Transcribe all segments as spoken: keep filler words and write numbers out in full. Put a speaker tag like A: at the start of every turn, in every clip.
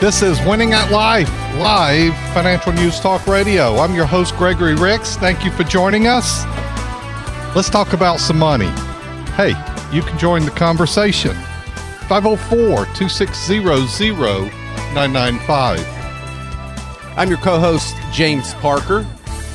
A: This is Winning at Life, live financial news talk radio. I'm your host, Gregory Ricks. Thank you for joining us. Let's talk about some money. Hey, you can join the conversation. five oh four, two six zero, zero nine nine five.
B: I'm your co-host, James Parker.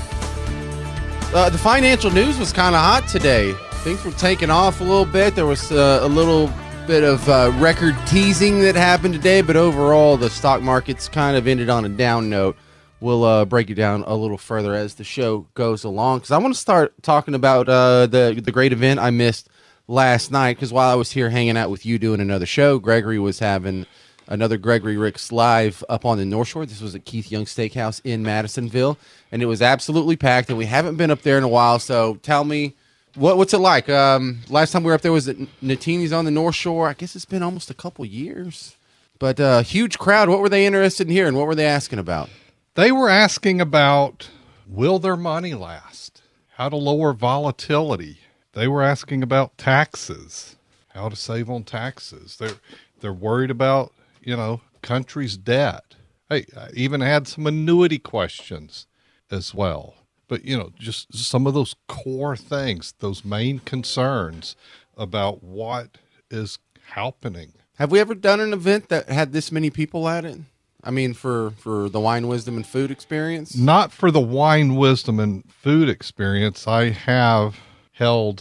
B: Uh, the financial news was kind of hot today. Things were taking off a little bit. There was uh, a little bit of uh, record teasing that happened today, but overall the stock market's kind of ended on a down note. We'll uh, break it down a little further as the show goes along, because I want to start talking about uh, the, the great event I missed last night, because while I was here hanging out with you doing another show, Gregory was having another Gregory Ricks Live up on the North Shore. This was at Keith Young Steakhouse in Madisonville, and it was absolutely packed, and we haven't been up there in a while, so tell me, What, what's it like? Um, last time we were up there was at Natini's on the North Shore. I guess it's been almost a couple years. But uh, huge crowd. What were they interested in hearing? What were they asking about?
A: They were asking about, will their money last? How to lower volatility. They were asking about taxes, how to save on taxes. They're, they're worried about, you know, country's debt. Hey, I even had some annuity questions as well. But, you know, just some of those core things, those main concerns about what is happening.
B: Have we ever done an event that had this many people at it? I mean, for, for the Wine, Wisdom, and Food Experience?
A: Not for the Wine, Wisdom, and Food Experience. I have held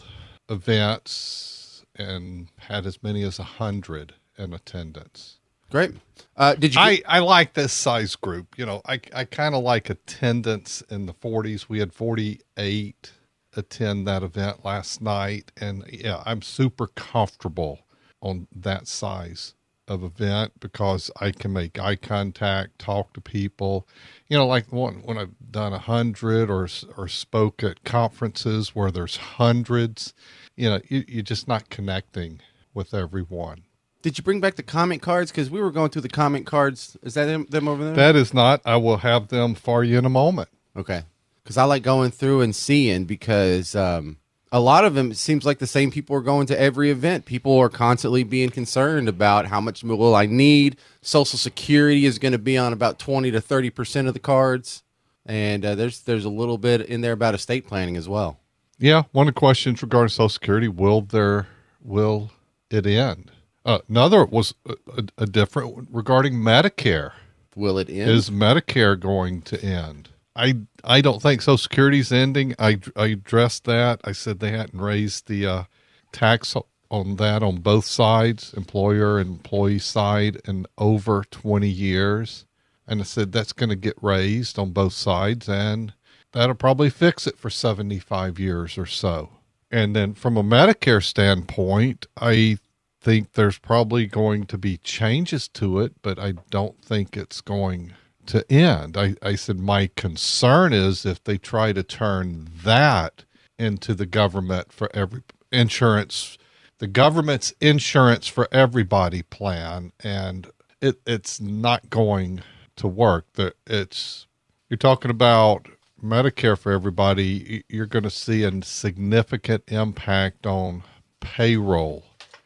A: events and had as many as a hundred in attendance.
B: Great. Uh, did you?
A: I, I like this size group. You know, I, I kind of like attendance in the forties. We had forty-eight attend that event last night. And yeah, I'm super comfortable on that size of event because I can make eye contact, talk to people. You know, like when, when I've done a hundred or, or spoke at conferences where there's hundreds, you know, you, you're just not connecting with everyone.
B: Did you bring back the comment cards? Because we were going through the comment cards. Is that them, them over there?
A: That is not. I will have them for you in a moment.
B: Okay. Because I like going through and seeing, because um, a lot of them, it seems like the same people are going to every event. People are constantly being concerned about how much will I need. Social Security is going to be on about twenty to thirty percent of the cards. And uh, there's there's a little bit in there about estate planning as well.
A: Yeah. One of the questions regarding Social Security, will there, will it end? Uh, another was a, a, a different regarding Medicare.
B: Will it end?
A: Is Medicare going to end? I I don't think Social Security's ending. I, I addressed that. I said they hadn't raised the uh, tax on that on both sides, employer and employee side, in over twenty years. And I said that's going to get raised on both sides, and that'll probably fix it for seventy-five years or so. And then from a Medicare standpoint, I think there's probably going to be changes to it, but I don't think it's going to end. I, I said my concern is if they try to turn that into the government for every insurance, the government's insurance for everybody plan, and it, it's not going to work. The, it's you're talking about Medicare for everybody. You're going to see a significant impact on payroll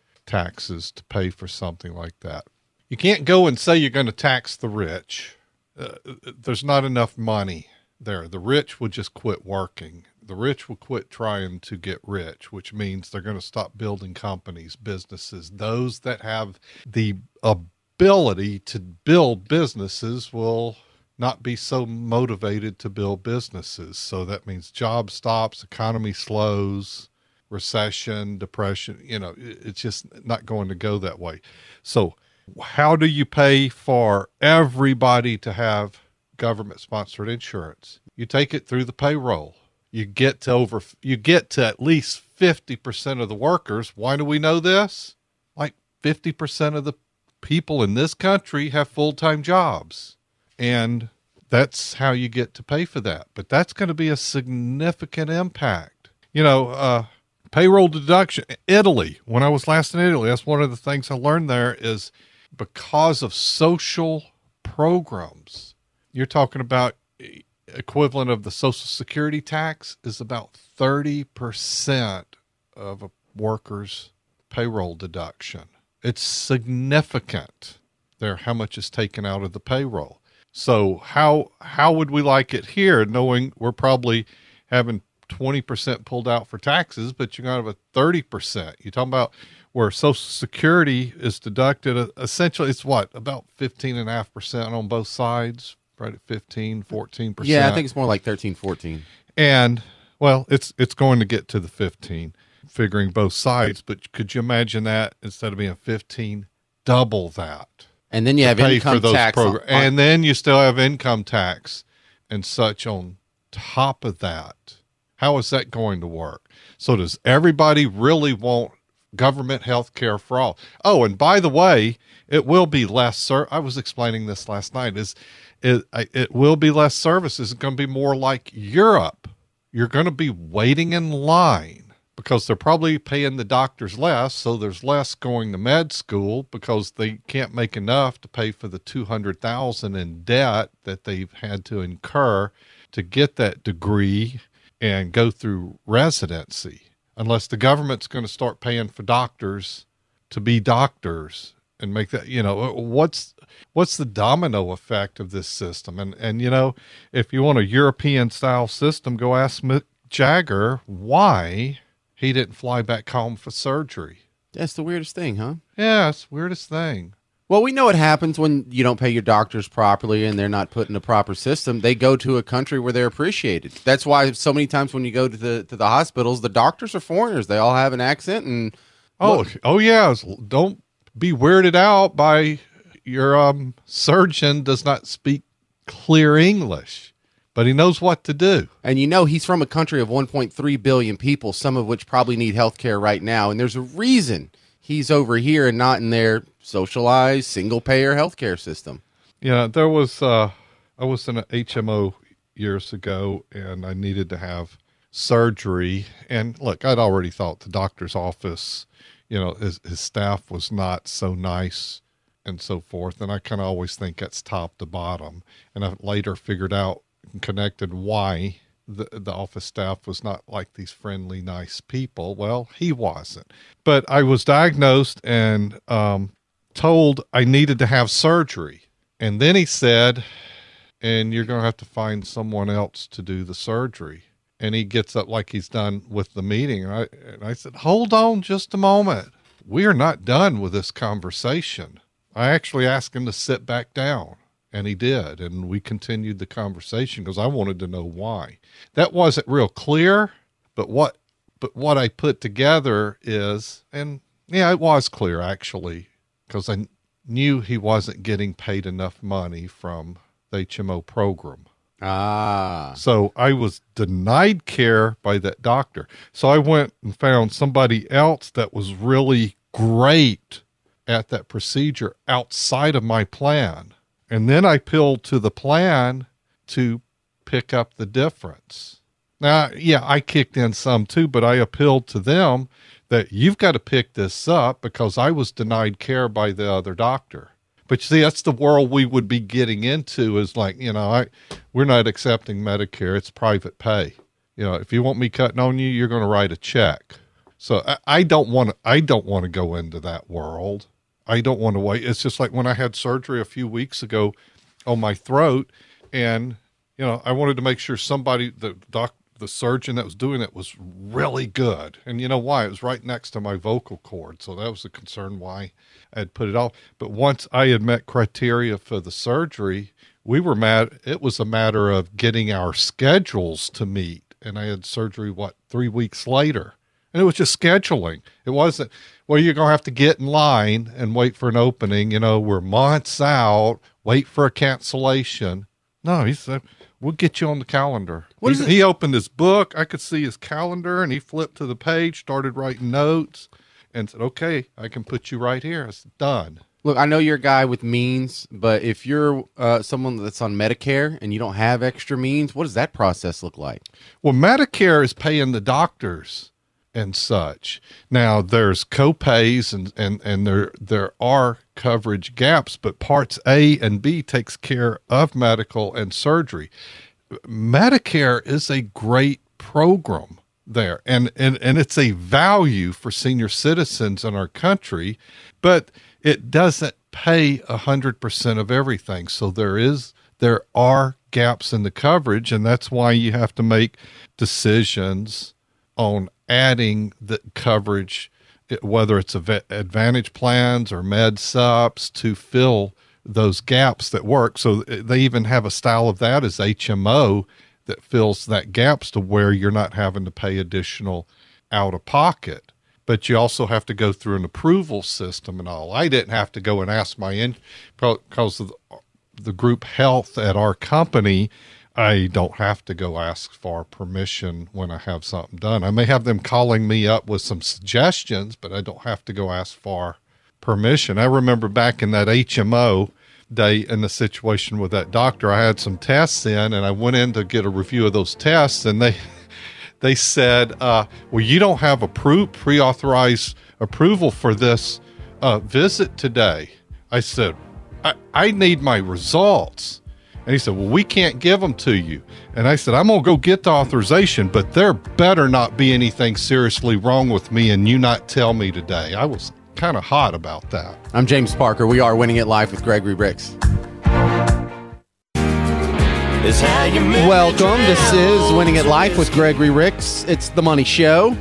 A: taxes to pay for something like that. You can't go and say you're going to tax the rich. Uh, there's not enough money there. The rich would just quit working. The rich will quit trying to get rich, which means they're going to stop building companies, businesses. Those that have the ability to build businesses will not be so motivated to build businesses. So that means job stops, economy slows, recession, depression, you know, it's just not going to go that way. So how do you pay for everybody to have government-sponsored insurance? You take it through the payroll. You get to over, you get to at least fifty percent of the workers. Why do we know this? Like fifty percent of the people in this country have full-time jobs. And that's how you get to pay for that. But that's going to be a significant impact. You know, uh, payroll deduction. Italy, when I was last in Italy, that's one of the things I learned there is because of social programs, you're talking about equivalent of the Social Security tax is about thirty percent of a worker's payroll deduction. It's significant. there, how much is taken out of the payroll. So how how would we like it here, knowing we're probably having twenty percent pulled out for taxes, but you're going to have a thirty percent. You're talking about where Social Security is deducted. Uh, essentially, it's what, about fifteen and a half percent on both sides, right at fifteen, fourteen percent.
B: Yeah, I think it's more like thirteen, fourteen.
A: And, well, it's it's going to get to the fifteen, figuring both sides. But could you imagine that instead of being fifteen, double that?
B: And then you have
A: pay
B: income
A: for those
B: tax.
A: progr-
B: on-
A: and then you still have income tax and such on top of that. How is that going to work? So does everybody really want government health care for all? Oh, and by the way, it will be less, sir. I was explaining this last night. Is it, it will be less services. It's going to be more like Europe. You're going to be waiting in line because they're probably paying the doctors less. So there's less going to med school because they can't make enough to pay for the two hundred thousand dollars in debt that they've had to incur to get that degree and go through residency, unless the government's going to start paying for doctors to be doctors and make that, you know, what's, what's the domino effect of this system? And, and, you know, if you want a European style system, go ask Mick Jagger why he didn't fly back home for surgery.
B: That's the weirdest thing, huh?
A: Yeah, it's the weirdest thing.
B: Well, we know what happens when you don't pay your doctors properly and they're not put in a proper system. They go to a country where they're appreciated. That's why so many times when you go to the to the hospitals, the doctors are foreigners. They all have an accent. And
A: Oh,
B: look,
A: oh yeah. Don't be weirded out by your um, surgeon does not speak clear English, but he knows what to do.
B: and you know he's from a country of one point three billion people, some of which probably need health care right now. And there's a reason he's over here and not in their socialized single-payer healthcare system.
A: Yeah, there was, uh, I was in an H M O years ago, and I needed to have surgery. And look, I'd already thought the doctor's office, you know, his, his staff was not so nice and so forth. And I kind of always think that's top to bottom. And I later figured out and connected why the, the office staff was not like these friendly, nice people. Well, he wasn't. But I was diagnosed and um, told I needed to have surgery. And then he said, and you're going to have to find someone else to do the surgery. And he gets up like he's done with the meeting. And I, and I said, hold on just a moment. We are not done with this conversation. I actually asked him to sit back down, and he did. And we continued the conversation because I wanted to know why. That wasn't real clear, but what, but what I put together is, and yeah, it was clear actually, because I knew he wasn't getting paid enough money from the H M O program.
B: Ah.
A: So I was denied care by that doctor. So I went and found somebody else that was really great at that procedure outside of my plan. And then I appealed to the plan to pick up the difference. Now, yeah, I kicked in some too, but I appealed to them that you've got to pick this up because I was denied care by the other doctor. But see, that's the world we would be getting into is like, you know, I, we're not accepting Medicare. It's private pay. You know, if you want me cutting on you, you're going to write a check. So I, I don't want to, I don't want to go into that world. I don't want to wait. It's just like when I had surgery a few weeks ago on my throat and, you know, I wanted to make sure somebody, the doc, the surgeon that was doing it was really good. And you know why? It was right next to my vocal cord. So that was the concern why I had put it off. But once I had met criteria for the surgery, we were mad. It was a matter of getting our schedules to meet. And I had surgery, what, three weeks later. And it was just scheduling. It wasn't, well, you're going to have to get in line and wait for an opening. You know, we're months out, wait for a cancellation. No, he said, we'll get you on the calendar.
B: What
A: he,
B: is it?
A: he opened his book. I could see his calendar, and he flipped to the page, started writing notes, and said, okay, I can put you right here. It's done.
B: Look, I know you're a guy with means, but if you're uh, someone that's on Medicare and you don't have extra means, what does that process look like?
A: Well, Medicare is paying the doctors and such. Now there's co-pays and, and, and there, there are coverage gaps, but parts A and B takes care of medical and surgery. Medicare is a great program there. And, and, and it's a value for senior citizens in our country, but it doesn't pay one hundred percent of everything. So there is there are gaps in the coverage, and that's why you have to make decisions on adding the coverage, whether it's Advantage plans or Med Sups, to fill those gaps that work. So they even have a style of that as H M O that fills that gaps to where you're not having to pay additional out of pocket. But you also have to go through an approval system and all. I didn't have to go and ask my in because of the, the group health at our company. I don't have to go ask for permission when I have something done. I may have them calling me up with some suggestions, but I don't have to go ask for permission. I remember back in that H M O day in the situation with that doctor, I had some tests in, and I went in to get a review of those tests, and they they said, uh, well, you don't have approved, pre-authorized approval for this uh, visit today. I said, I, I need my results. And he said, well, we can't give them to you. And I said, I'm going to go get the authorization, but there better not be anything seriously wrong with me and you not tell me today. I was kind of hot about that.
B: I'm James Parker. We are Winning It Live with Gregory Ricks. Welcome. This is Winning It Live with Gregory Ricks. It's the Money Show.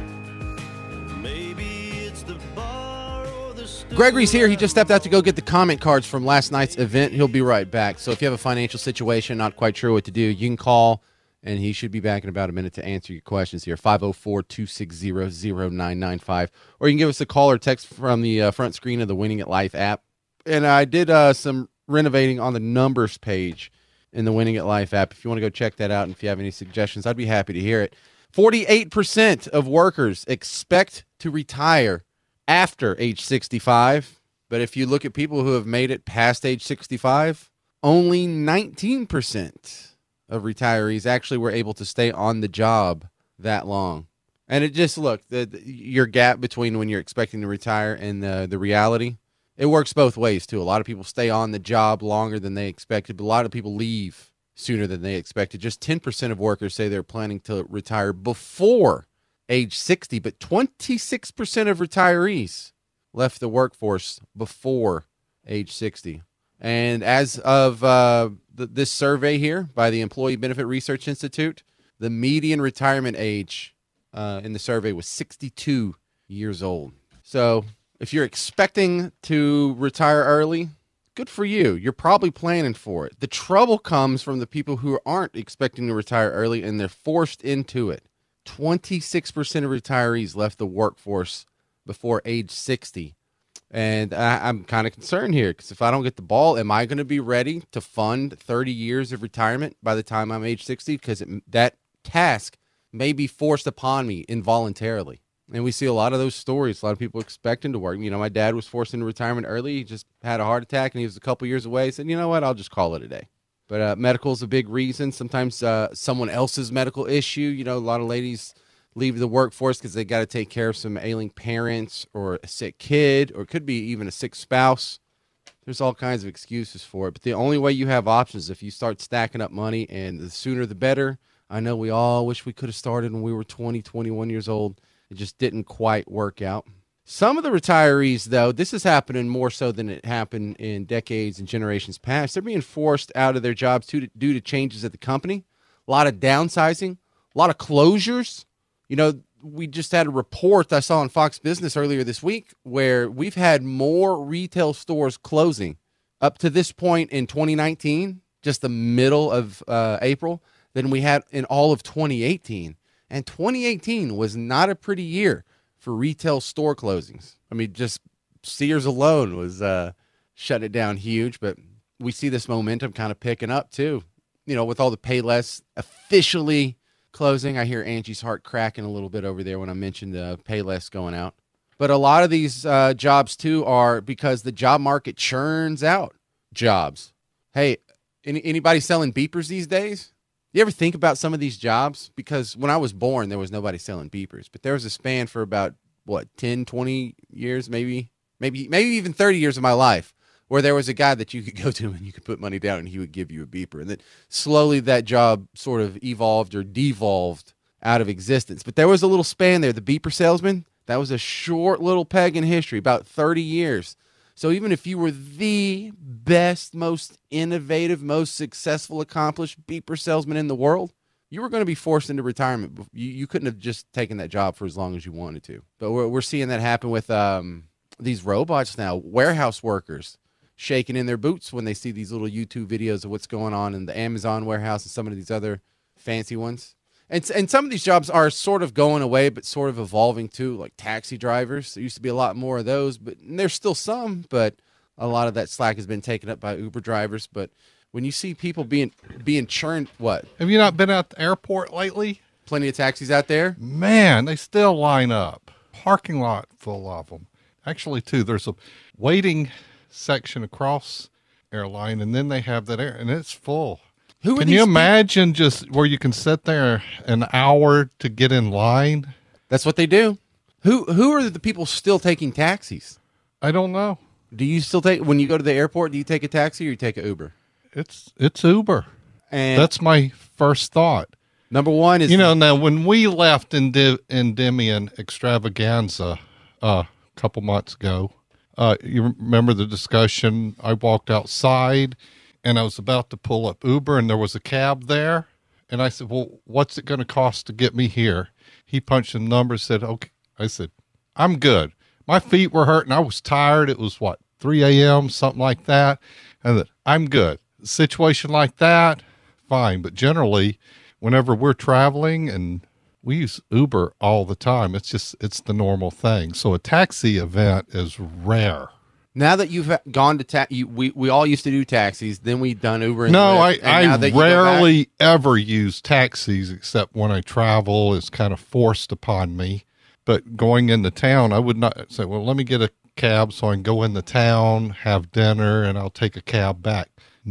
B: Gregory's here. He just stepped out to go get the comment cards from last night's event. He'll be right back. So if you have a financial situation, not quite sure what to do, you can call, and he should be back in about a minute to answer your questions here. five oh four, two six zero, zero nine nine five. Or you can give us a call or text from the uh, front screen of the Winning It Live app. And I did uh, some renovating on the numbers page in the Winning It Live app. If you want to go check that out, and if you have any suggestions, I'd be happy to hear it. forty-eight percent of workers expect to retire after age sixty-five. But if you look at people who have made it past age sixty-five, only nineteen percent of retirees actually were able to stay on the job that long. And it just, look, the, the, your gap between when you're expecting to retire and the, the reality, it works both ways, too. A lot of people stay on the job longer than they expected, but a lot of people leave sooner than they expected. Just ten percent of workers say they're planning to retire before age sixty, but twenty-six percent of retirees left the workforce before age sixty. And as of uh, th- this survey here by the Employee Benefit Research Institute, the median retirement age uh, in the survey was sixty-two years old. So if you're expecting to retire early, good for you. You're probably planning for it. The trouble comes from the people who aren't expecting to retire early and they're forced into it. twenty-six percent of retirees left the workforce before age sixty. And I, I'm kind of concerned here because if I don't get the ball, am I going to be ready to fund thirty years of retirement by the time I'm age sixty? Because that task may be forced upon me involuntarily. And we see a lot of those stories, a lot of people expecting to work. You know, my dad was forced into retirement early. He just had a heart attack and he was a couple years away. He said, you know what, I'll just call it a day. But uh, medical is a big reason. Sometimes uh, someone else's medical issue. You know, a lot of ladies leave the workforce because they got to take care of some ailing parents or a sick kid, or it could be even a sick spouse. There's all kinds of excuses for it. But the only way you have options is if you start stacking up money, and the sooner the better. I know we all wish we could have started when we were twenty, twenty-one years old. It just didn't quite work out. Some of the retirees, though, this is happening more so than it happened in decades and generations past. They're being forced out of their jobs due to, due to changes at the company. A lot of downsizing, a lot of closures. You know, we just had a report I saw on Fox Business earlier this week where we've had more retail stores closing up to this point in twenty nineteen, just the middle of uh, April, than we had in all of twenty eighteen. And twenty eighteen was not a pretty year for retail store closings. I mean, just Sears alone was uh, shut it down huge, but we see this momentum kind of picking up too. You know, with all the Payless officially closing. I hear Angie's heart cracking a little bit over there when I mentioned the Payless going out. But a lot of these uh, jobs too are because the job market churns out jobs. Hey, any, anybody selling beepers these days? You ever think about some of these jobs? Because when I was born, there was nobody selling beepers. But there was a span for about, what, ten, twenty years, maybe, maybe, maybe even thirty years of my life, where there was a guy that you could go to and you could put money down and he would give you a beeper. And then slowly that job sort of evolved or devolved out of existence. But there was a little span there. The beeper salesman, that was a short little peg in history, about thirty years. So even if you were the best, most innovative, most successful, accomplished beeper salesman in the world, you were going to be forced into retirement. You, you couldn't have just taken that job for as long as you wanted to. But we're, we're seeing that happen with um, these robots now, warehouse workers shaking in their boots when they see these little YouTube videos of what's going on in the Amazon warehouse and some of these other fancy ones. And, and some of these jobs are sort of going away, but sort of evolving too, like taxi drivers. There used to be a lot more of those, but there's still some, but a lot of that slack has been taken up by Uber drivers. But when you see people being being churned, what?
A: Have you not been at the airport lately?
B: Plenty of taxis out there.
A: Man, they still line up. Parking lot full of them. Actually, too, there's a waiting section across airline, and then they have that air, and it's full.
B: Who are
A: Can
B: these
A: you
B: people?
A: imagine just where you can sit there an hour to get in line?
B: That's what they do. Who who are the people still taking taxis?
A: I don't know.
B: Do you still take, when you go to the airport, do you take a taxi or you take an Uber?
A: It's it's Uber.
B: And
A: That's my first thought.
B: number one is,
A: You know, now when we left Indi- Endymion Extravaganza uh, a couple months ago, uh, you remember the discussion? I walked outside and I was about to pull up Uber and there was a cab there. And I said, well, what's it going to cost to get me here? He punched the number, said, okay. I said, I'm good. My feet were hurting. I was tired. It was what, three a.m., something like that. And that I'm good. Situation like that, fine. But generally, whenever we're traveling, and we use Uber all the time, it's just, it's the normal thing. So a taxi event is rare.
B: now that you've gone to ta- you, we we all used to do taxis, then we done Uber. And
A: No, I,
B: Lyft, and now
A: I
B: that you go back-
A: rarely ever use taxis except when I travel. It's kind of forced upon me. But going into town, I would not say, well, let me get a cab so I can go into town, have dinner, and I'll take a cab back.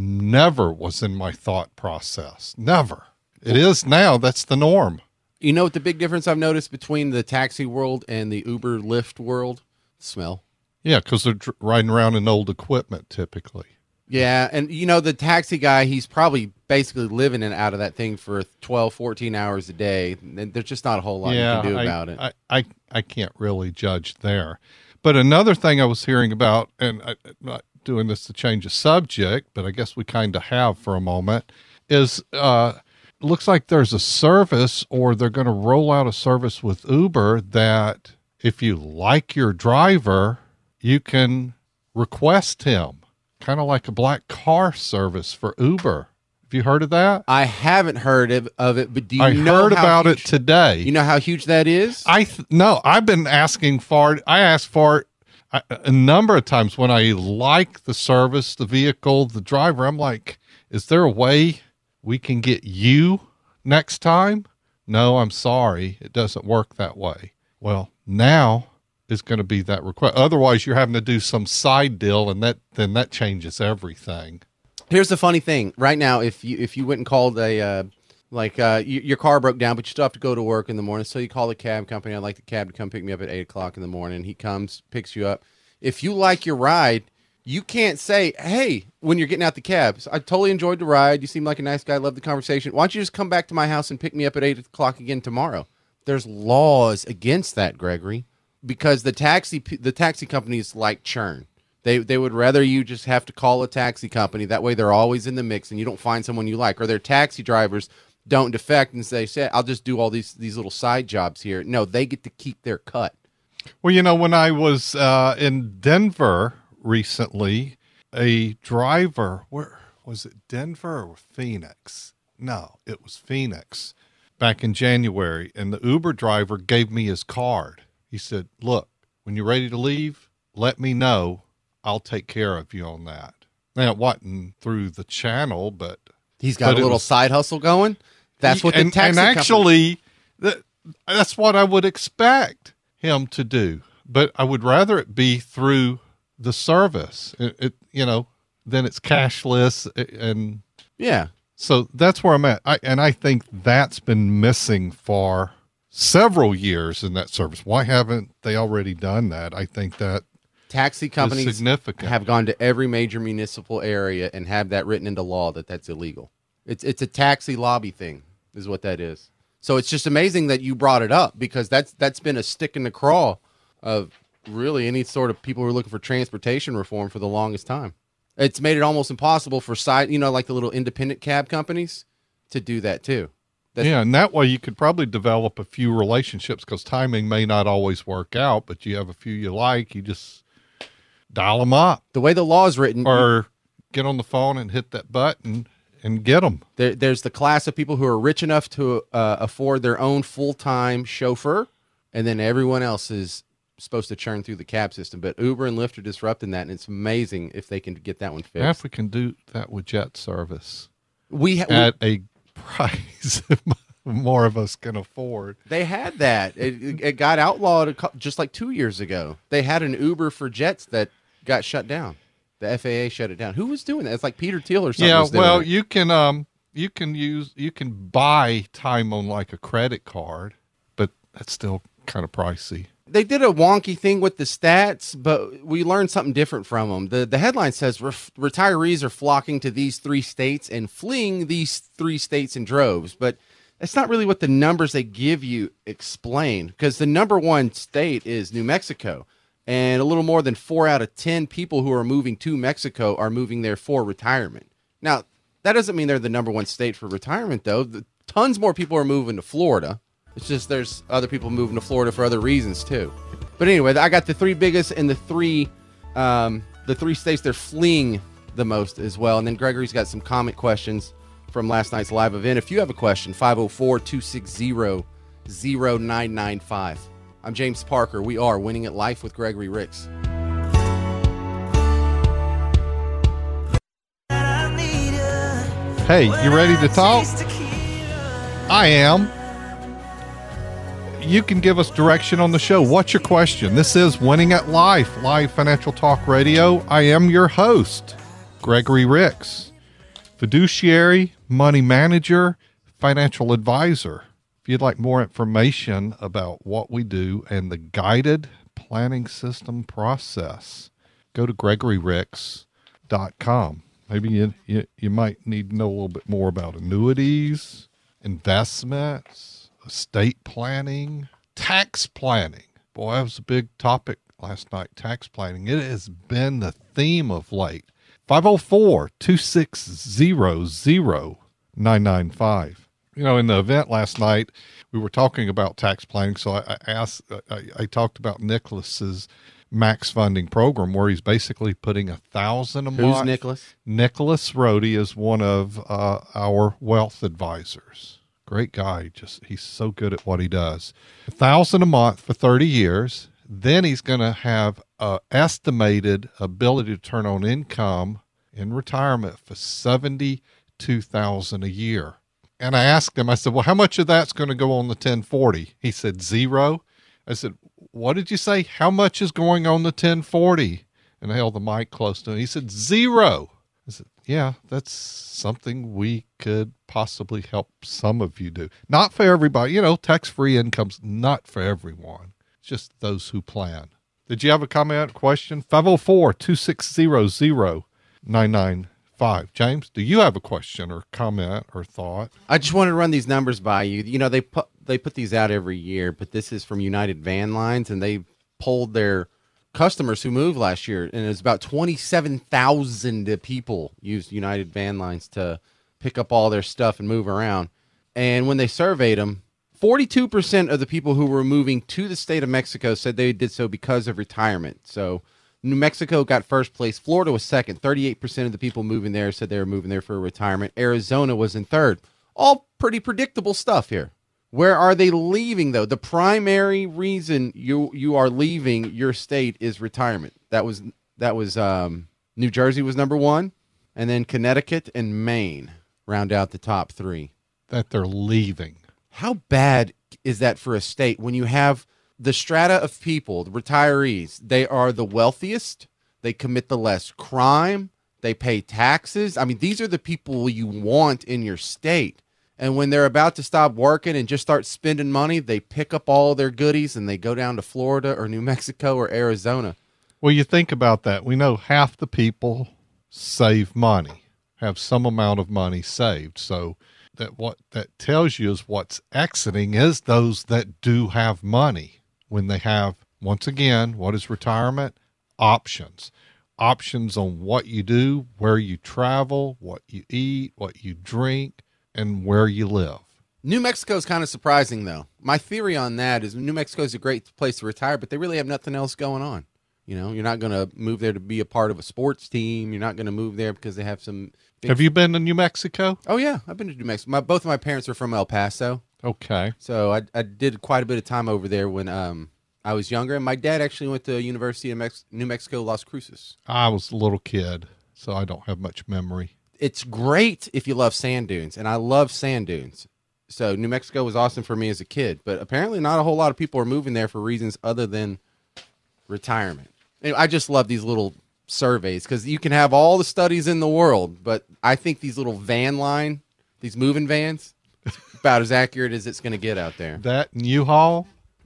A: Never was in my thought process. Never. It is now. That's the norm.
B: You know what the big difference I've noticed between the taxi world and the Uber Lyft world? Smell.
A: Yeah, because they're dr- riding around in old equipment typically.
B: Yeah, and you know, the taxi guy, he's probably basically living in out of that thing for twelve, fourteen hours a day. And there's just not a whole lot
A: yeah,
B: you can do
A: I,
B: about it.
A: I, I, I can't really judge there. But another thing I was hearing about, and I, I'm not doing this to change the subject, but I guess we kind of have for a moment, is uh, looks like there's a service, or they're going to roll out a service with Uber that if you like your driver, you can request him, kind of like a black car service for Uber. Have you heard of that?
B: I haven't heard of, of it, but do you
A: I
B: know
A: heard
B: how
A: about
B: huge,
A: it today.
B: You know how huge that is?
A: I th- no, I've been asking for it. I asked for it a, a number of times when I like the service, the vehicle, the driver. I'm like, is there a way we can get you next time? No, I'm sorry. It doesn't work that way. Well, now is going to be that request. Otherwise, you're having to do some side deal, and that then that changes everything.
B: Here's the funny thing. Right now, if you if you went and called a uh, like uh, y- your car broke down, but you still have to go to work in the morning, so you call the cab company. I'd like the cab to come pick me up at eight o'clock in the morning. He comes, picks you up. If you like your ride, you can't say, "Hey," when you're getting out the cab, so I totally enjoyed the ride. You seem like a nice guy. Love the conversation. Why don't you just come back to my house and pick me up at eight o'clock again tomorrow? There's laws against that, Gregory, because the taxi the taxi companies like churn. They they would rather you just have to call a taxi company. That way they're always in the mix and you don't find someone you like. Or their taxi drivers don't defect and say, say I'll just do all these, these little side jobs here. No, they get to keep their cut.
A: Well, you know, when I was uh, in Denver recently, a driver, where was it, Denver or Phoenix? No, it was Phoenix back in January. And the Uber driver gave me his card. He said, look, when you're ready to leave, let me know. I'll take care of you on that. Now, it wasn't through the channel, but
B: He's got
A: But
B: a
A: it
B: little
A: was-
B: side hustle going. That's what the
A: and,
B: taxi
A: and
B: company-
A: actually, that, that's what I would expect him to do. But I would rather it be through the service. It, it you know, then it's cashless, and
B: Yeah.
A: so that's where I'm at. I, and I think that's been missing for several years in that service. Why haven't they already done that? I think that
B: Taxi companies
A: is significant.
B: have gone to every major municipal area and have that written into law that that's illegal. It's it's a taxi lobby thing is what that is. So it's just amazing that you brought it up because that's that's been a stick in the craw of really any sort of people who are looking for transportation reform for the longest time. It's made it almost impossible for side, you know, like the little independent cab companies to do that too. That's,
A: yeah, and that way you could probably develop a few relationships because timing may not always work out, but you have a few you like, you just dial them up.
B: The way the law is written,
A: or get on the phone and hit that button and get them.
B: There, there's the class of people who are rich enough to uh, afford their own full-time chauffeur, and then everyone else is supposed to churn through the cab system. But Uber and Lyft are disrupting that, and it's amazing if they can get that one fixed.
A: Yeah, if we can do that with jet service
B: we ha-
A: at a price more of us can afford.
B: They had that. It, it got outlawed just like two years ago. They had an Uber for jets that got shut down. The F A A shut it down. Who was doing that? It's like Peter Thiel or something.
A: Yeah,
B: was doing
A: well,
B: it.
A: you can um you can use you can buy time on like a credit card, but that's still kind of pricey.
B: They did a wonky thing with the stats, but we learned something different from them. The the headline says Ref- retirees are flocking to these three states and fleeing these three states in droves, but that's not really what the numbers they give you explain, because the number one state is New Mexico. And a little more than four out of ten people who are moving to Mexico are moving there for retirement. Now, that doesn't mean they're the number one state for retirement, though. The, tons more people are moving to Florida. It's just there's other people moving to Florida for other reasons, too. But anyway, I got the three biggest and the three um, the three states they're fleeing the most as well. And then Gregory's got some comment questions from last night's live event. If you have a question, five oh four, two six zero, zero nine nine five. I'm James Parker. We are Winning at Life with Gregory Ricks.
A: Hey, you ready to talk? I am. You can give us direction on the show. What's your question? This is Winning at Life, live financial talk radio. I am your host, Gregory Ricks, fiduciary, money manager, financial advisor. If you'd like more information about what we do and the guided planning system process, go to gregory ricks dot com. Maybe you, you, you might need to know a little bit more about annuities, investments, estate planning, tax planning. Boy, that was a big topic last night, tax planning. It has been the theme of late. five oh four, two six zero, zero nine nine five. You know, in the event last night, we were talking about tax planning, so I, I asked, I, I talked about Nicholas's max funding program, where he's basically putting a thousand a month.
B: Who's Nicholas?
A: Nicholas Rohde is one of uh, our wealth advisors. Great guy. Just he's so good at what he does. A thousand a month for thirty years. Then he's going to have a estimated ability to turn on income in retirement for seventy-two thousand a year. And I asked him, I said, well, how much of that's going to go on the ten forty? He said, zero. I said, what did you say? How much is going on the ten forty? And I held the mic close to him. He said, zero. I said, yeah, that's something we could possibly help some of you do. Not for everybody. You know, tax-free income's not for everyone. It's just those who plan. Did you have a comment, question? five oh four, two six zero, zero nine nine five. James, do you have a question or comment or thought?
B: I just wanted to run these numbers by you. You know, they put they put these out every year, but this is from United Van Lines, and they polled their customers who moved last year, and it was about twenty-seven thousand people used United Van Lines to pick up all their stuff and move around. And when they surveyed them, forty-two percent of the people who were moving to the state of Mexico said they did so because of retirement. So New Mexico got first place. Florida was second. thirty-eight percent of the people moving there said they were moving there for retirement. Arizona was in third. All pretty predictable stuff here. Where are they leaving, though? The primary reason you you are leaving your state is retirement. That was that was um, New Jersey was number one, and then Connecticut and Maine round out the top three.
A: That they're leaving.
B: How bad is that for a state when you have the strata of people, the retirees? They are the wealthiest. They commit the less crime. They pay taxes. I mean, these are the people you want in your state. And when they're about to stop working and just start spending money, they pick up all their goodies and they go down to Florida or New Mexico or Arizona.
A: Well, you think about that. We know half the people save money, have some amount of money saved. So that what that tells you is what's exiting is those that do have money when they have Once again, what is retirement? Options. Options on what you do, where you travel, what you eat, what you drink, and where you live.
B: New Mexico is kind of surprising, though. My theory on that is New Mexico is a great place to retire, but they really have nothing else going on. You know, you're not going to move there to be a part of a sports team. You're not going to move there because they have some big...
A: Have you been to New Mexico?
B: Oh, yeah. I've been to New Mexico. My, both of my parents are from El Paso.
A: Okay.
B: So I, I did quite a bit of time over there when um, I was younger. And my dad actually went to University of Mex- New Mexico, Las Cruces.
A: I was a little kid, so I don't have much memory.
B: It's great if you love sand dunes, and I love sand dunes. So New Mexico was awesome for me as a kid, but apparently not a whole lot of people are moving there for reasons other than retirement. Anyway, I just love these little surveys because you can have all the studies in the world, but I think these little van line, these moving vans, it's about as accurate as it's going to get out there.
A: That and U-Haul?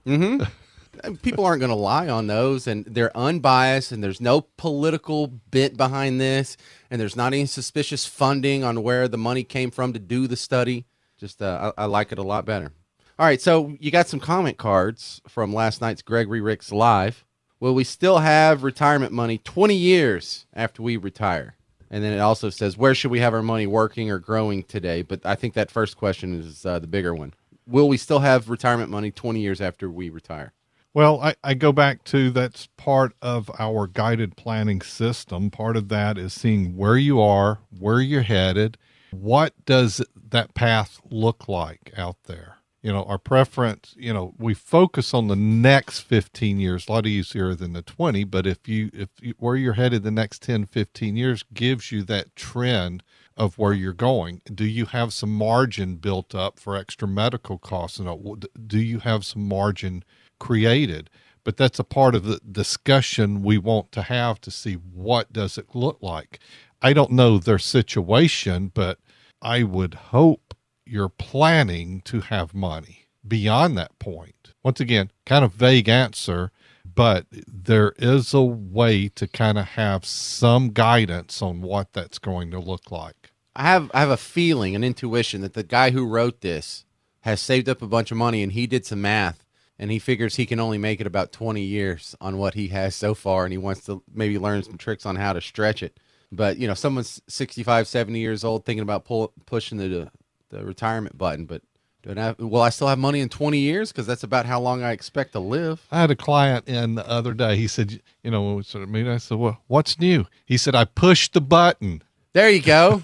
B: Mm-hmm. People aren't going to lie on those, and they're unbiased, and there's no political bent behind this, and there's not any suspicious funding on where the money came from to do the study. Just, uh, I, I like it a lot better. All right, so you got some comment cards from last night's Gregory Ricks Live. Will we still have retirement money twenty years after we retire? And then it also says, where should we have our money working or growing today? But I think that first question is uh, the bigger one. Will we still have retirement money twenty years after we retire?
A: Well, I, I go back to that's part of our guided planning system. Part of that is seeing where you are, where you're headed. What does that path look like out there? You know, our preference, you know, we focus on the next fifteen years, a lot easier than the twenty, but if you, if you, where you're headed the next ten, fifteen years gives you that trend of where you're going. Do you have some margin built up for extra medical costs? And do you have some margin created? But that's a part of the discussion we want to have to see what does it look like. I don't know their situation, but I would hope you're planning to have money beyond that point. Once again, kind of vague answer, but there is a way to kind of have some guidance on what that's going to look like.
B: I have I have a feeling, an intuition that the guy who wrote this has saved up a bunch of money and he did some math and he figures he can only make it about twenty years on what he has so far, and he wants to maybe learn some tricks on how to stretch it. But, you know, someone's sixty-five, seventy years old thinking about pull, pushing the the retirement button, but do I have, will I still have money in twenty years? Because that's about how long I expect to live.
A: I had a client in the other day. He said, you know, when we started meeting, I said, well, what's new? He said, I pushed the button.
B: There you go.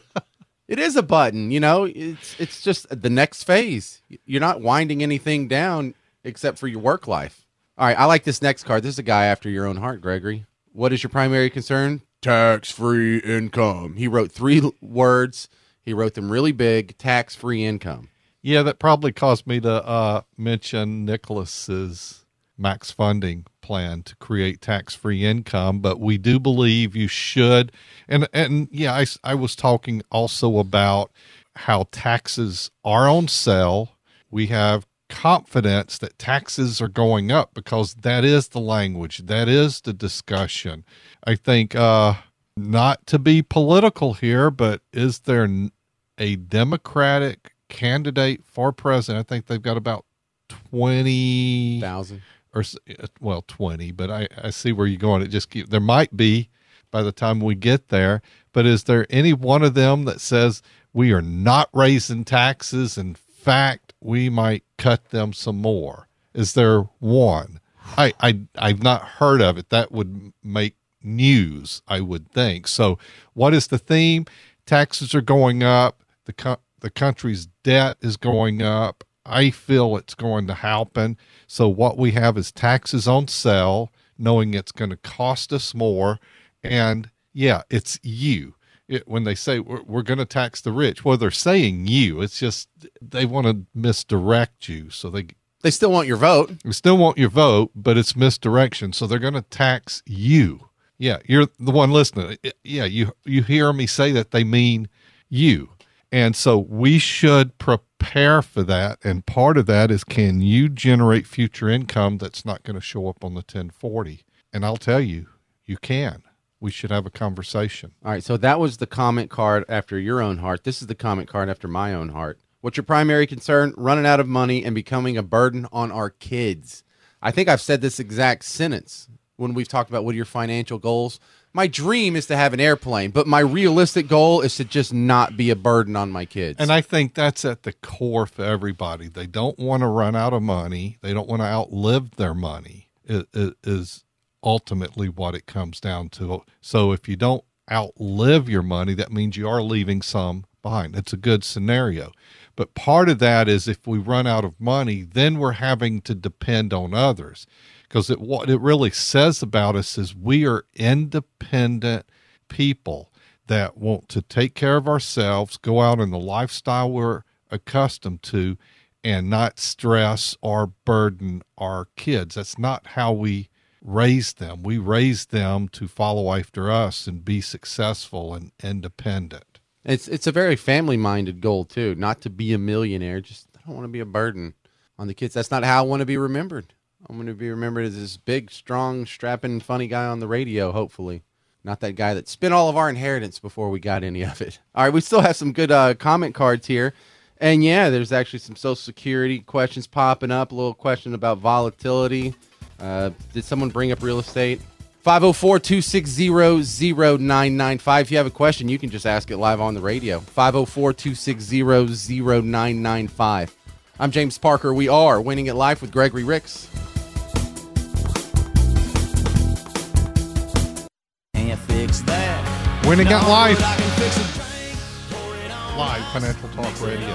B: It is a button, you know, it's it's just the next phase. You're not winding anything down except for your work life. All right, I like this next card. This is a guy after your own heart, Gregory. What is your primary concern? Tax-free income. He wrote three words. He wrote them really big, tax-free income.
A: Yeah, that probably caused me to uh, mention Nicholas's max funding plan to create tax-free income, but we do believe you should. And, and yeah, I, I was talking also about how taxes are on sale. We have confidence that taxes are going up because that is the language. That is the discussion. I think, uh, not to be political here, but is there a Democratic candidate for president? I think they've got about twenty thousand or well, twenty, but I, I see where you're going. It just keep, there might be by the time we get there, but is there any one of them that says we are not raising taxes? In fact, we might cut them some more. Is there one? I, I, I've not heard of it. That would make news, I would think. So what is the theme? Taxes are going up. The co- the country's debt is going up. I feel it's going to happen. So what we have is taxes on sale, knowing it's going to cost us more. And yeah, it's you. It, when they say we're, we're going to tax the rich, well, they're saying you. It's just they want to misdirect you. So they
B: they still want your vote.
A: They still want your vote, but it's misdirection. So they're going to tax you. Yeah, you're the one listening. Yeah, you you hear me say that, they mean you. And so we should prepare for that. And part of that is, can you generate future income that's not going to show up on the ten forty? And I'll tell you, you can. We should have a conversation.
B: All right, so that was the comment card after your own heart. This is the comment card after my own heart. What's your primary concern? Running out of money and becoming a burden on our kids. I think I've said this exact sentence when we've talked about what are your financial goals. My dream is to have an airplane, but my realistic goal is to just not be a burden on my kids.
A: And I think that's at the core for everybody. They don't want to run out of money. They don't want to outlive their money. It, it is ultimately what it comes down to. So if you don't outlive your money, that means you are leaving some behind. It's a good scenario. But part of that is if we run out of money, then we're having to depend on others. Because it, what it really says about us is we are independent people that want to take care of ourselves, go out in the lifestyle we're accustomed to, and not stress or burden our kids. That's not how we raise them. We raise them to follow after us and be successful and independent.
B: It's it's a very family-minded goal, too, not to be a millionaire. Just I don't want to be a burden on the kids. That's not how I want to be remembered. I'm going to be remembered as this big, strong, strapping, funny guy on the radio, hopefully. Not that guy that spent all of our inheritance before we got any of it. All right, we still have some good uh, comment cards here. And, yeah, there's actually some Social Security questions popping up, a little question about volatility. Uh, did someone bring up real estate? five oh four, two six zero, zero nine nine five. If you have a question, you can just ask it live on the radio. five oh four, two six zero, zero nine nine five. I'm James Parker. We are Winning at Life with Gregory Ricks.
A: Winning at Life. Live Financial Talk Radio.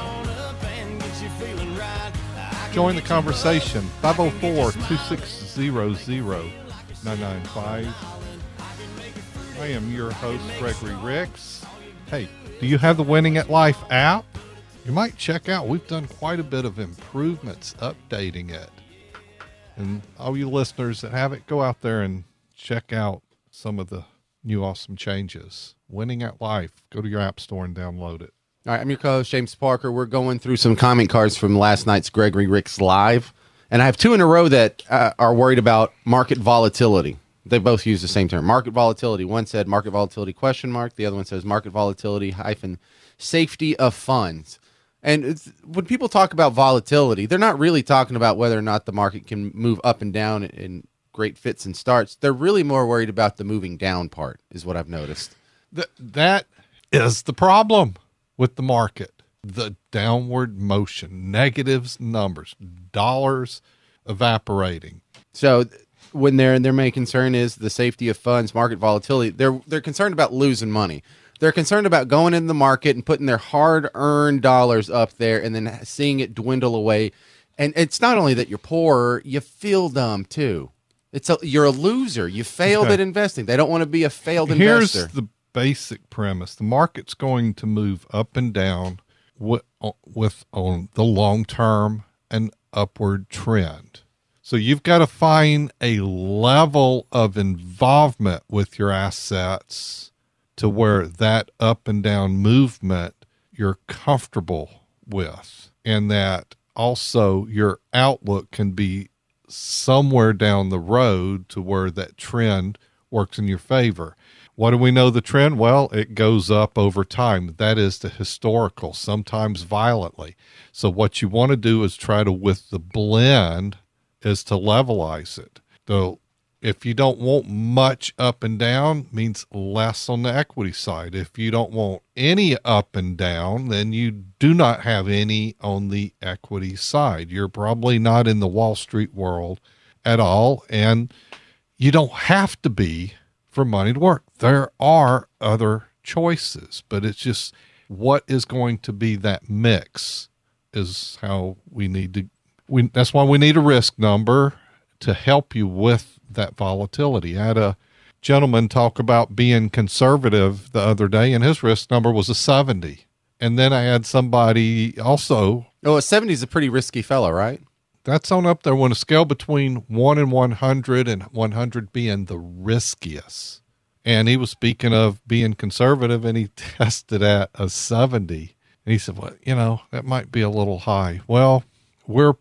A: Join the conversation. five oh four, two six zero, zero nine nine five. I am your host, Gregory Ricks. Hey, do you have the Winning at Life app? You might check out. We've done quite a bit of improvements updating it. And all you listeners that have it, go out there and check out some of the new awesome changes. Winning at Life. Go to your app store and download it.
B: All right, I'm your co-host, James Parker. We're going through some comment cards from last night's Gregory Ricks Live. And I have two in a row that uh, are worried about market volatility. They both use the same term, market volatility. One said market volatility question mark. The other one says market volatility hyphen safety of funds. And it's, when people talk about volatility, they're not really talking about whether or not the market can move up and down in great fits and starts. They're really more worried about the moving down part, is what I've noticed.
A: Th- that is the problem with the market. The downward motion, negatives, numbers, dollars evaporating.
B: So when their their main concern is the safety of funds, market volatility, they're they're concerned about losing money. They're concerned about going in the market and putting their hard-earned dollars up there and then seeing it dwindle away. And it's not only that you're poor, you feel dumb too. It's a, you're a loser. You failed
A: Okay.
B: at investing. They don't want to be a failed
A: Here's
B: investor.
A: the basic premise. The market's going to move up and down with, with on the long term and upward trend. So you've got to find a level of involvement with your assets to where that up and down movement you're comfortable with, and that also your outlook can be somewhere down the road to where that trend works in your favor. What do we know the trend? Well, it goes up over time. That is the historical, sometimes violently. So what you want to do is try to, with the blend, is to levelize it. So if you don't want much up and down, means less on the equity side. If you don't want any up and down, then you do not have any on the equity side. You're probably not in the Wall Street world at all, and you don't have to be for money to work. There are other choices, but it's just what is going to be that mix is how we need to, we, that's why we need a risk number to help you with that volatility. I had a gentleman talk about being conservative the other day, and his risk number was a seventy. And then I had somebody also.
B: Oh, a seventy is a pretty risky fellow, right?
A: That's on up there when a scale between one and one hundred, and one hundred being the riskiest. And he was speaking of being conservative, and he tested at a seventy. And he said, well, you know, that might be a little high. Well, we're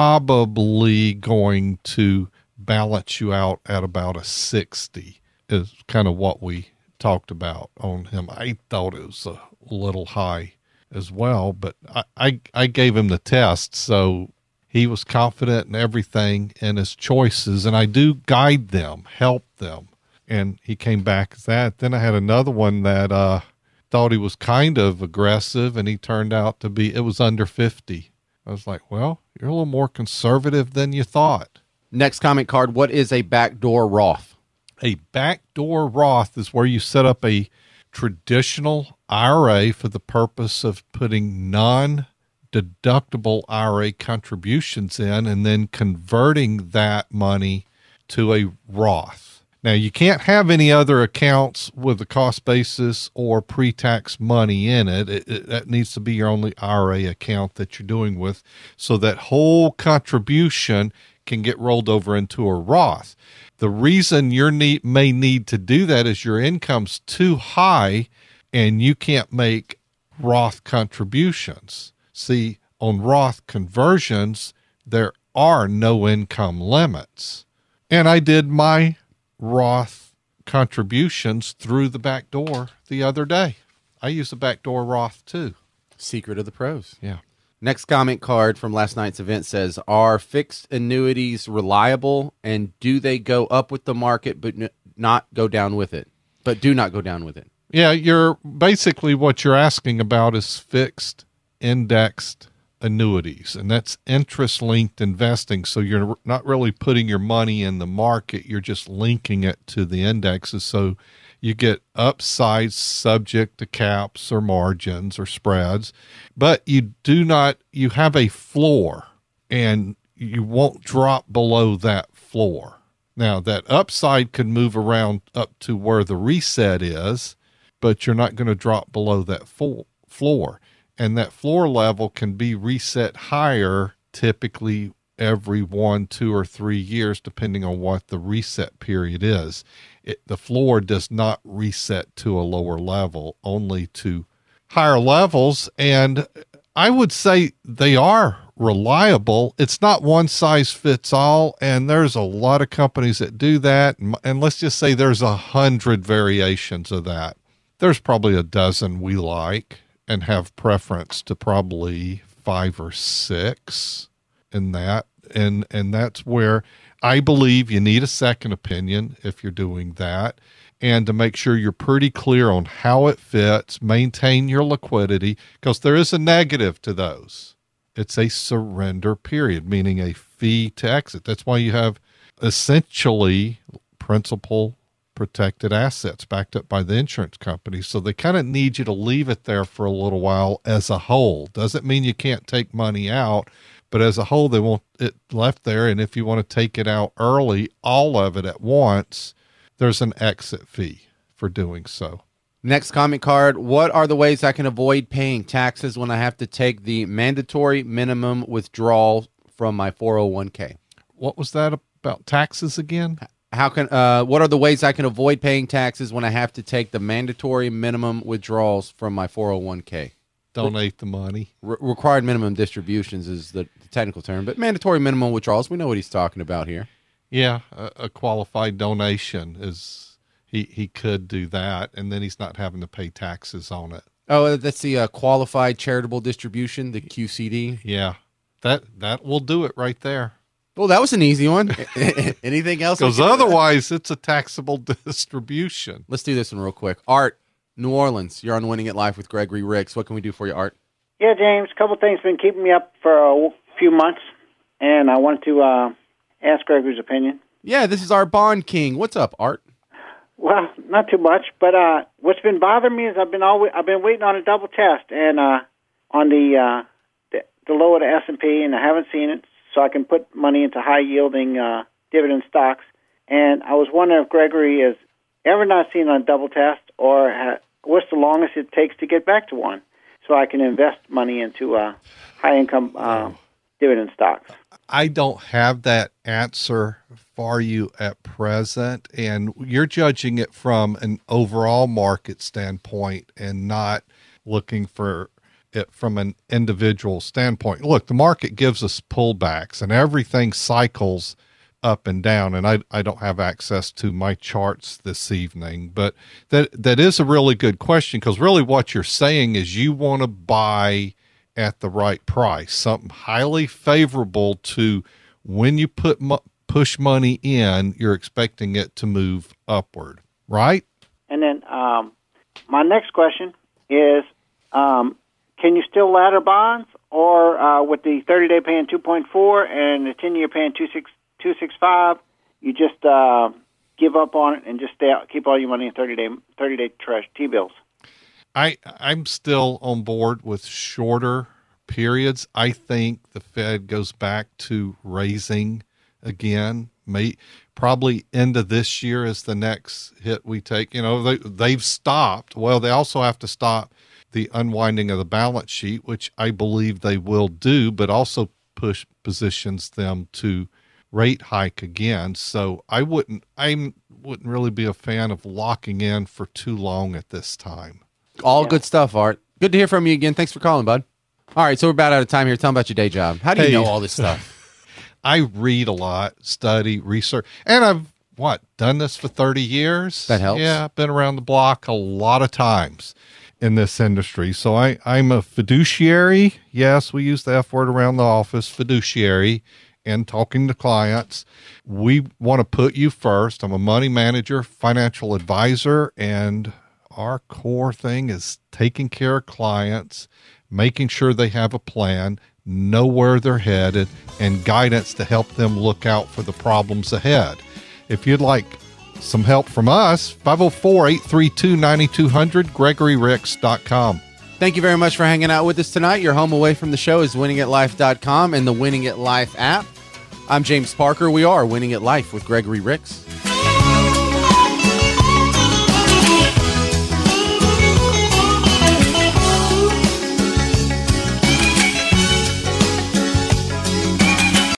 A: probably going to balance you out at about a sixty is kind of what we talked about on him. I thought it was a little high as well, but I, I, I gave him the test. So he was confident in everything and his choices. And I do guide them, help them. And he came back as that. Then I had another one that uh, thought he was kind of aggressive, and he turned out to be, it was under fifty. I was like, well, you're a little more conservative than you thought.
B: Next comment card. What is a backdoor Roth?
A: A backdoor Roth is where you set up a traditional I R A for the purpose of putting non-deductible I R A contributions in and then converting that money to a Roth. Now, you can't have any other accounts with a cost basis or pre-tax money in it. It, it. That needs to be your only I R A account that you're doing with, so that whole contribution can get rolled over into a Roth. The reason you need, may need to do that is your income's too high and you can't make Roth contributions. See, on Roth conversions, there are no income limits. And I did my Roth contributions through the back door the other day. I use a backdoor Roth too.
B: Secret of the pros.
A: Yeah.
B: Next comment card from last night's event says, are fixed annuities reliable, and do they go up with the market but n- not go down with it? But do not go down with it.
A: Yeah, you're basically what you're asking about is fixed indexed annuities, and that's interest-linked investing. So you're not really putting your money in the market. You're just linking it to the indexes. So you get upsides subject to caps or margins or spreads, but you do not, you have a floor and you won't drop below that floor. Now that upside could move around up to where the reset is, but you're not going to drop below that full floor. And that floor level can be reset higher, typically every one, two, or three years, depending on what the reset period is. It, the floor does not reset to a lower level, only to higher levels. And I would say they are reliable. It's not one size fits all. And there's a lot of companies that do that. And, and let's just say there's a hundred variations of that. There's probably a dozen we like and have preference to, probably five or six in that. And, and that's where I believe you need a second opinion if you're doing that, and to make sure you're pretty clear on how it fits, maintain your liquidity, because there is a negative to those. It's a surrender period, meaning a fee to exit. That's why you have essentially principal protected assets backed up by the insurance company. So they kind of need you to leave it there for a little while as a whole. Doesn't mean you can't take money out, but as a whole, they want it left there. And if you want to take it out early, all of it at once, there's an exit fee for doing so.
B: Next comment card. What are the ways I can avoid paying taxes when I have to take the mandatory minimum withdrawal from my four oh one k?
A: What was that about taxes again?
B: How can, uh, what are the ways I can avoid paying taxes when I have to take the mandatory minimum withdrawals from my four oh one k?
A: Donate the money.
B: Re- required minimum distributions is the, the technical term, but mandatory minimum withdrawals, we know what he's talking about here.
A: Yeah, a, a qualified donation is, he, he could do that, and then he's not having to pay taxes on it.
B: Oh, that's the uh, qualified charitable distribution, the Q C D?
A: Yeah, that that will do it right there.
B: Well, that was an easy one. Anything else?
A: Because otherwise, it's a taxable distribution.
B: Let's do this one real quick. Art, New Orleans. You're on Winning It Live with Gregory Ricks. What can we do for you, Art?
C: Yeah, James. A couple things been keeping me up for a few months, and I wanted to uh, ask Gregory's opinion.
B: Yeah, this is our Bond King. What's up, Art?
C: Well, not too much, but uh, what's been bothering me is I've been always I've been waiting on a double test, and uh, on the, uh, the the low of the S and P, and I haven't seen it. So I can put money into high-yielding uh, dividend stocks. And I was wondering if Gregory has ever not seen a double test, or ha- what's the longest it takes to get back to one, so I can invest money into uh, high-income uh, dividend stocks.
A: I don't have that answer for you at present, and you're judging it from an overall market standpoint and not looking for it from an individual standpoint. Look, the market gives us pullbacks and everything cycles up and down. And I, I don't have access to my charts this evening, but that, that is a really good question, because really what you're saying is you want to buy at the right price, something highly favorable to when you put mo- push money in, you're expecting it to move upward, right?
C: And then um, my next question is, um, can you still ladder bonds, or uh, with the thirty-day paying two point four and the ten-year paying two six two six five, you just uh, give up on it and just stay out, keep all your money in thirty-day thirty-day trash T-bills?
A: I, I'm still on board with shorter periods. I think the Fed goes back to raising again. May probably end of this year is the next hit we take. You know, they, they've stopped. Well, they also have to stop the unwinding of the balance sheet, which I believe they will do, but also push positions them to rate hike again. So I wouldn't, I wouldn't really be a fan of locking in for too long at this time.
B: All
C: Yeah.
B: good stuff, Art. Good to hear from you again. Thanks for calling, bud. All right, so we're about out of time here. Tell them about your day job. How do you
A: Hey.
B: know all this stuff?
A: I read a lot, study, research, and I've, what, done this for thirty years?
B: That helps.
A: Yeah, I've been around the block a lot of times in this industry. So I, I'm a fiduciary. Yes, we use the F word around the office, fiduciary, and talking to clients. We want to put you first. I'm a money manager, financial advisor, and our core thing is taking care of clients, making sure they have a plan, know where they're headed, and guidance to help them look out for the problems ahead. If you'd like some help from us, five oh four, eight three two, nine two hundred, gregory ricks dot com.
B: Thank you very much for hanging out with us tonight. Your home away from the show is winning at life dot com and the Winning at Life app. I'm James Parker. We are Winning at Life with Gregory Ricks.